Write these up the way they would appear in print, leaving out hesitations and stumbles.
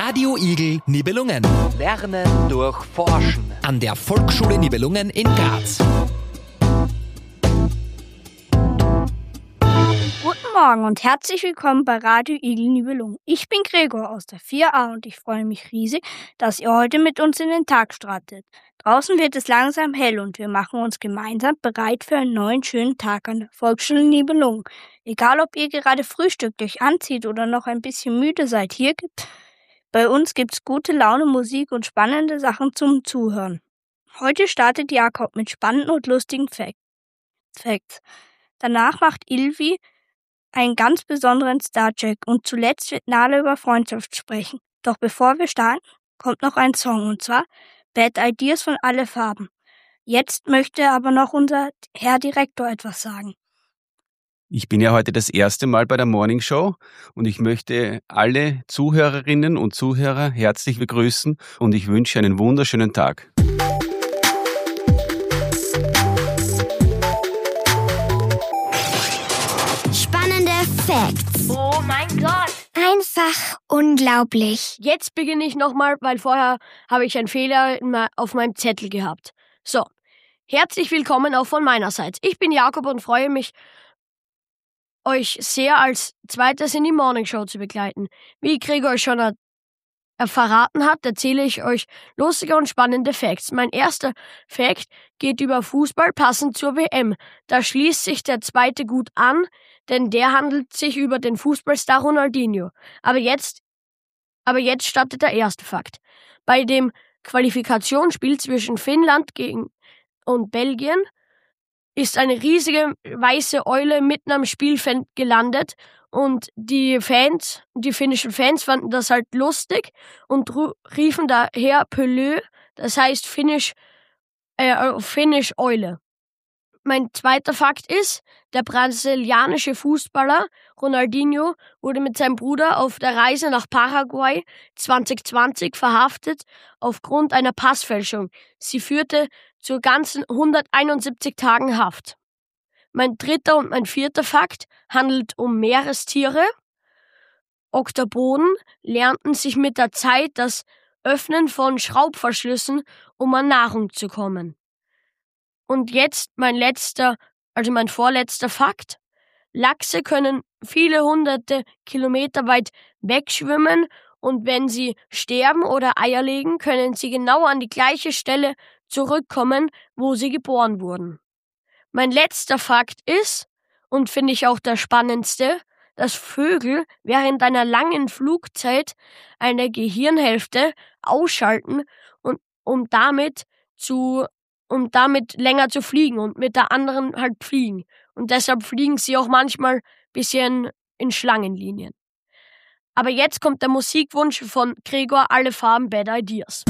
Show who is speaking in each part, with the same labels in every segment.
Speaker 1: Radio Igel Nibelungen.
Speaker 2: Lernen durch Forschen.
Speaker 1: An der Volksschule Nibelungen in Graz.
Speaker 3: Guten Morgen und herzlich willkommen bei Radio Igel Nibelungen. Ich bin Gregor aus der 4a und ich freue mich riesig, dass ihr heute mit uns in den Tag startet. Draußen wird es langsam hell und wir machen uns gemeinsam bereit für einen neuen schönen Tag an der Volksschule Nibelungen. Egal, ob ihr gerade frühstückt, euch anzieht oder noch ein bisschen müde seid, bei uns gibt's gute Laune, Musik und spannende Sachen zum Zuhören. Heute startet Jakob mit spannenden und lustigen Facts. Danach macht Ilvi einen ganz besonderen Starcheck und zuletzt wird Nala über Freundschaft sprechen. Doch bevor wir starten, kommt noch ein Song und zwar Bad Ideas von Alle Farben. Jetzt möchte aber noch unser Herr Direktor etwas sagen.
Speaker 4: Ich bin ja heute das erste Mal bei der Morning Show und ich möchte alle Zuhörerinnen und Zuhörer herzlich begrüßen und ich wünsche einen wunderschönen Tag.
Speaker 5: Spannende Facts.
Speaker 6: Oh mein Gott!
Speaker 5: Einfach unglaublich.
Speaker 6: Jetzt beginne ich nochmal, weil vorher habe ich einen Fehler auf meinem Zettel gehabt. So, herzlich willkommen auch von meinerseits. Ich bin Jakob und freue mich, euch sehr als zweites in die Morning Show zu begleiten. Wie Gregor euch schon verraten hat, erzähle ich euch lustige und spannende Facts. Mein erster Fact geht über Fußball, passend zur WM. Da schließt sich der zweite gut an, denn der handelt sich über den Fußballstar Ronaldinho. Aber jetzt startet der erste Fakt. Bei dem Qualifikationsspiel zwischen Finnland und Belgien ist eine riesige weiße Eule mitten am Spielfeld gelandet und die finnischen Fans fanden das halt lustig und riefen daher Pölö, das heißt finnisch Eule. Mein zweiter Fakt ist, der brasilianische Fußballer Ronaldinho wurde mit seinem Bruder auf der Reise nach Paraguay 2020 verhaftet aufgrund einer Passfälschung. Sie führte zu ganzen 171 Tagen Haft. Mein dritter und mein vierter Fakt handelt um Meerestiere. Oktopoden lernten sich mit der Zeit das Öffnen von Schraubverschlüssen, um an Nahrung zu kommen. Und jetzt mein vorletzter Fakt. Lachse können viele hunderte Kilometer weit wegschwimmen und wenn sie sterben oder Eier legen, können sie genau an die gleiche Stelle zurückkommen, wo sie geboren wurden. Mein letzter Fakt ist, und finde ich auch der spannendste, dass Vögel während einer langen Flugzeit eine Gehirnhälfte ausschalten, um damit länger zu fliegen und mit der anderen halt fliegen. Und deshalb fliegen sie auch manchmal ein bisschen in Schlangenlinien. Aber jetzt kommt der Musikwunsch von Gregor, Alle Farben, Bad Ideas.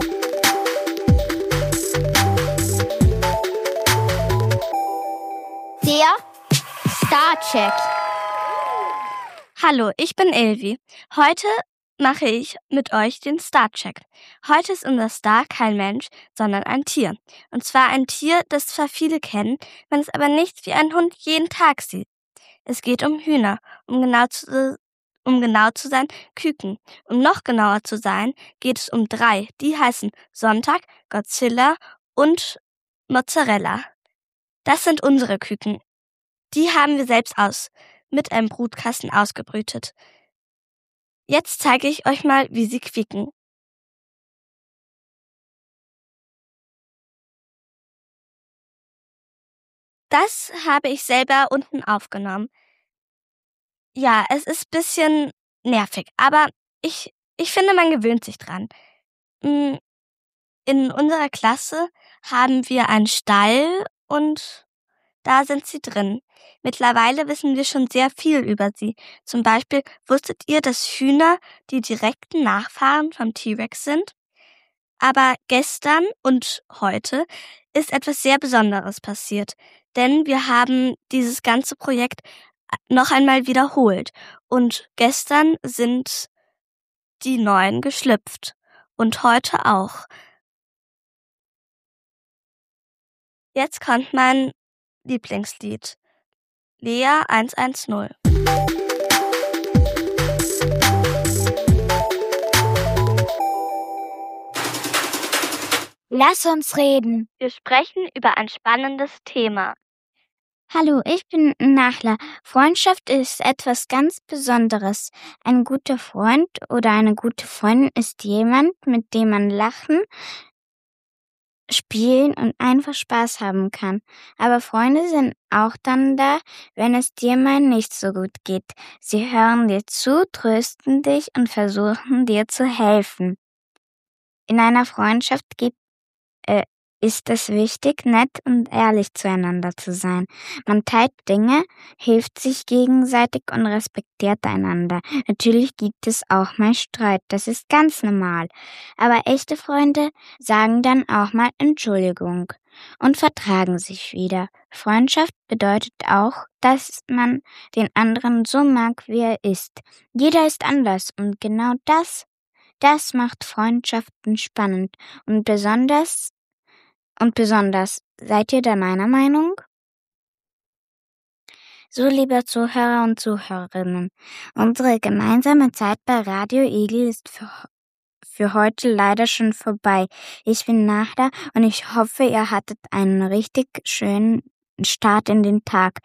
Speaker 5: Der Starcheck.
Speaker 7: Hallo, ich bin Ilvi. Heute mache ich mit euch den Starcheck. Heute ist unser Star kein Mensch, sondern ein Tier. Und zwar ein Tier, das zwar viele kennen, man es aber nicht wie ein Hund jeden Tag sieht. Es geht um Hühner, um genau zu sein, Küken. Um noch genauer zu sein, geht es um 3. Die heißen Sonntag, Godzilla und Mozzarella. Das sind unsere Küken. Die haben wir selbst mit einem Brutkasten ausgebrütet. Jetzt zeige ich euch mal, wie sie quieken. Das habe ich selber unten aufgenommen. Ja, es ist ein bisschen nervig, aber ich finde, man gewöhnt sich dran. In unserer Klasse haben wir einen Stall und da sind sie drin. Mittlerweile wissen wir schon sehr viel über sie. Zum Beispiel, wusstet ihr, dass Hühner die direkten Nachfahren vom T-Rex sind? Aber gestern und heute ist etwas sehr Besonderes passiert, denn wir haben dieses ganze Projekt noch einmal wiederholt und gestern sind die Neuen geschlüpft und heute auch. Jetzt kommt mein Lieblingslied. Lea 110.
Speaker 5: Lass uns reden.
Speaker 7: Wir sprechen über ein spannendes Thema.
Speaker 5: Hallo, ich bin Nachla. Freundschaft ist etwas ganz Besonderes. Ein guter Freund oder eine gute Freundin ist jemand, mit dem man lachen, spielen und einfach Spaß haben kann. Aber Freunde sind auch dann da, wenn es dir mal nicht so gut geht. Sie hören dir zu, trösten dich und versuchen dir zu helfen. In einer Freundschaft ist es wichtig, nett und ehrlich zueinander zu sein. Man teilt Dinge, hilft sich gegenseitig und respektiert einander. Natürlich gibt es auch mal Streit, das ist ganz normal. Aber echte Freunde sagen dann auch mal Entschuldigung und vertragen sich wieder. Freundschaft bedeutet auch, dass man den anderen so mag, wie er ist. Jeder ist anders und genau das macht Freundschaften spannend und besonders, seid ihr da meiner Meinung? So, liebe Zuhörer und Zuhörerinnen, unsere gemeinsame Zeit bei Radio Igel ist für heute leider schon vorbei. Ich bin Nachda und ich hoffe, ihr hattet einen richtig schönen Start in den Tag.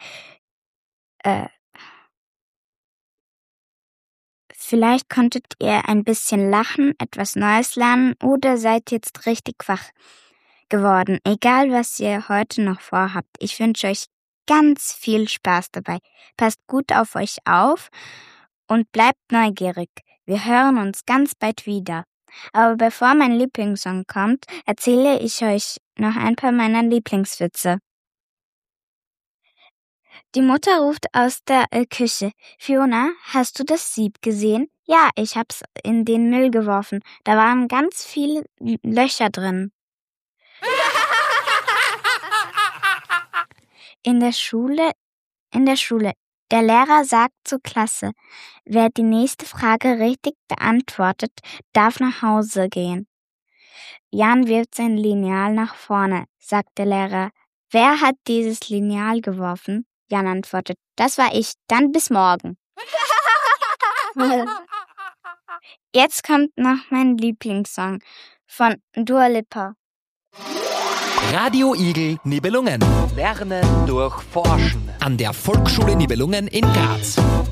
Speaker 5: Vielleicht konntet ihr ein bisschen lachen, etwas Neues lernen oder seid jetzt richtig wach geworden. Egal, was ihr heute noch vorhabt, ich wünsche euch ganz viel Spaß dabei. Passt gut auf euch auf und bleibt neugierig. Wir hören uns ganz bald wieder. Aber bevor mein Lieblingssong kommt, erzähle ich euch noch ein paar meiner Lieblingswitze. Die Mutter ruft aus der Küche. Fiona, hast du das Sieb gesehen? Ja, ich hab's in den Müll geworfen. Da waren ganz viele Löcher drin. In der Schule. Der Lehrer sagt zur Klasse, wer die nächste Frage richtig beantwortet, darf nach Hause gehen. Jan wirft sein Lineal nach vorne, sagt der Lehrer. Wer hat dieses Lineal geworfen? Jan antwortet, das war ich, dann bis morgen. Jetzt kommt noch mein Lieblingssong von Dua Lipa.
Speaker 1: Radio Igel Nibelungen.
Speaker 2: Lernen durch Forschen.
Speaker 1: An der Volksschule Nibelungen in Graz.